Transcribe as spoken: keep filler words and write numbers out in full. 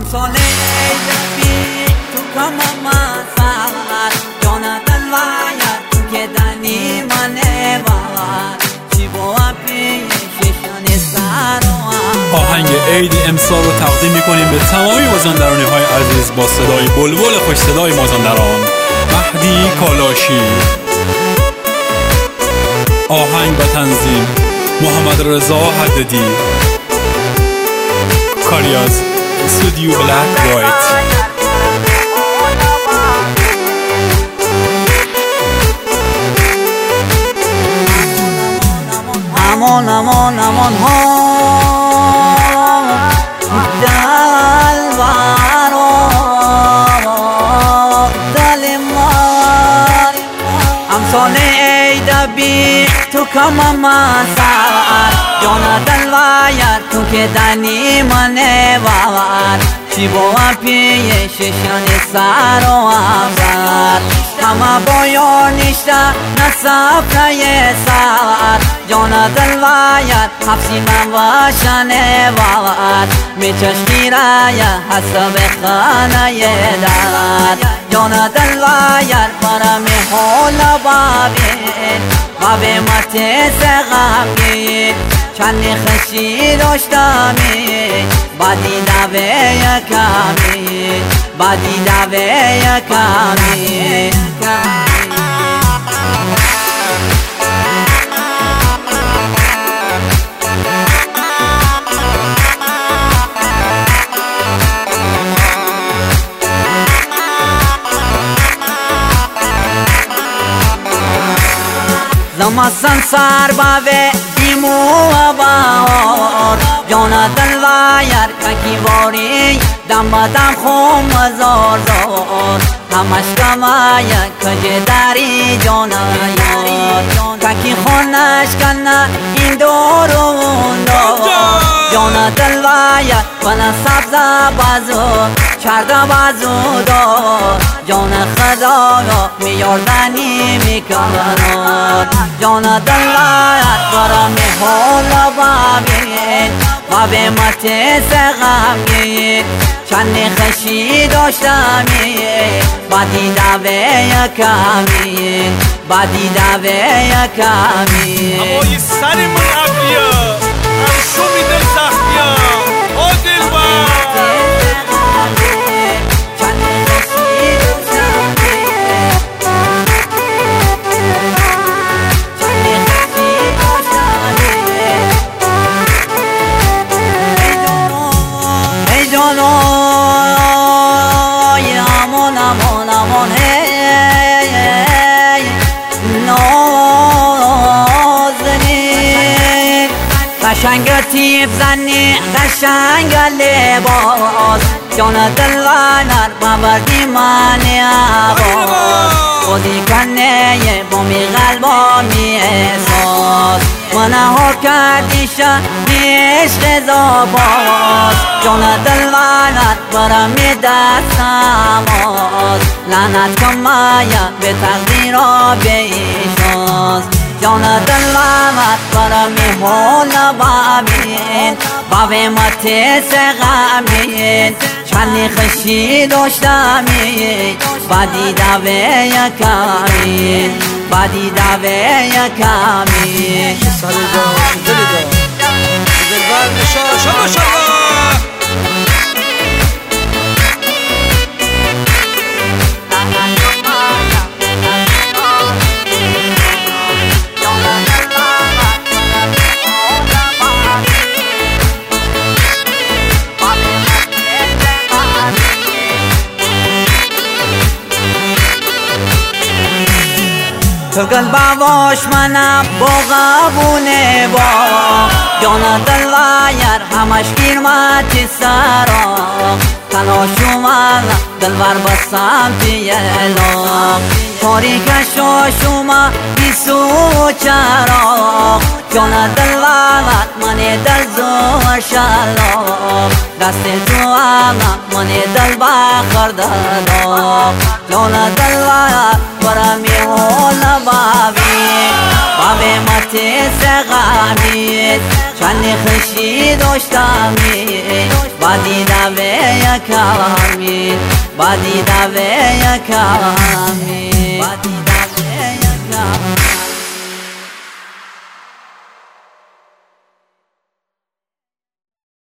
امثال ایدبی تو کمم سر جان دل و یر تو که دنی منه بار چی با پیششان سر آهنگ عید امسال رو تقدیم میکنیم به تمامی مازندرانی های عزیز با صدای بلبل خوش صدای مازندران مهدی کالاشی. آهنگ و تنظیم محمد رضا حددی. کاری از استودیو بلک وایت. امان امان امان ها دل بارو دل مار امثال ایدبی تو کمم سر جان دل و یر تو که دنی منه بار چی با پیششان سر و افسر همه با یار نشته نصف نه سر جان دل و یر حفظی من باشنه بار می چشمی رای حسب خانه در جان دل و یر برم حال بابین بابی مت سغمگین چند خشی داشتمی بادی دوه یکمی بادی دوه یکمی زمستان سر باوه دیمو و باور جان دل و یر ککی باری دم با دم خون مزار زار همش کمای کج داری جان یار ککی خونش کنه این دور و اون دور جان دل و یر بنا سبز بازو چرد بازو دار جان خدا میاردنی میکناد جان دل و یر برم حال بابین بابی مت سغمگین چند خشی داشتمی بادی دوه یکمین بادی دوه یکمین امایی سر من افیا هم شمی دل سختیا آ دل بر قشنگ تیف زنی قشنگ لباس جان دل و نر ببردی من عباس خودی کنه با می قلبا می احساس منه ها کردی شهنی عشق زاباس جان دل و نر برمی دستم آز لعنت کمایا به تقدیر و به ایشاس جان دل و برمی حال بابین بابی مت سغمین چند خشی داشتمی بادی دوه یکمین بادی دوه یکمین سر جان دل جان دل بر نشا شما شما تو گل باواش منم با قبونه با جان دل و یر همش گیرمتی سرا تنها شما دل بر بسم تیلا تاریکش و شما بیسو چرا جان دل و من دل زور شلا دست تو آمم من دل بخور دادا جان دل و برمی حال بابی بابی مت سقامید چندی خشی داشتمید بادی دوه یکامید بادی دوه یکامید